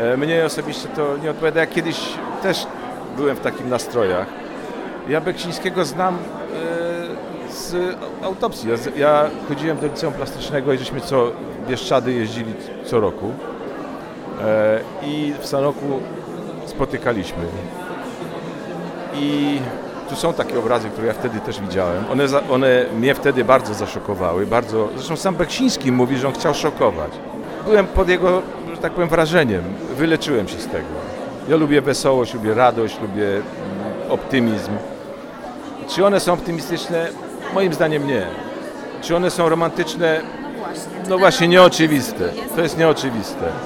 Mnie osobiście to nie odpowiada. Ja kiedyś też byłem w takich nastrojach. Ja Beksińskiego znam z autopsji. Ja chodziłem do liceum plastycznego i żeśmy w Bieszczady jeździli co roku. I w Sanoku spotykaliśmy. I tu są takie obrazy, które ja wtedy też widziałem. One mnie wtedy bardzo zaszokowały. Zresztą sam Beksiński mówi, że on chciał szokować. Byłem pod jego, że tak powiem, wrażeniem. Wyleczyłem się z tego. Ja lubię wesołość, lubię radość, lubię optymizm. Czy one są optymistyczne? Moim zdaniem nie. Czy one są romantyczne? No właśnie, nieoczywiste. To jest nieoczywiste.